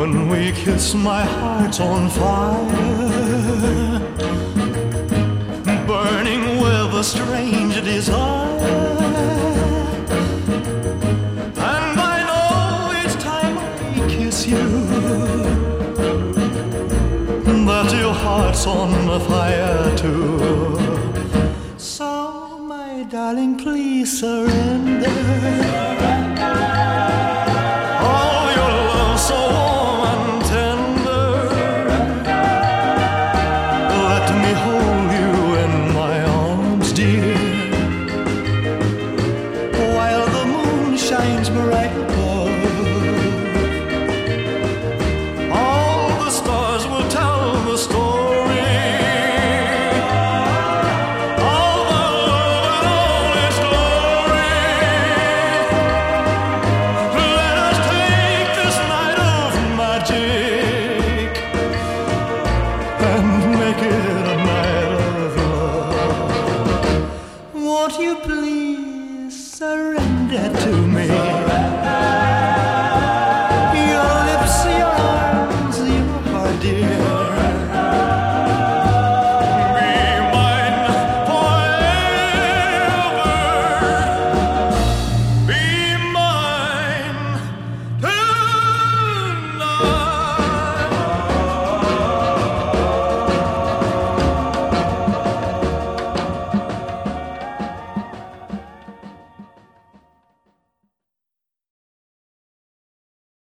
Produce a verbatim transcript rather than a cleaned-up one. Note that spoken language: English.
When we kiss, my heart's on fire, burning with a strange desire. And I know each time I kiss you that your heart's on fire too. So, my darling, please surrender. Shines bright above. All the stars will tell the story. All the love and all its glory. Let us take this night of magic and make it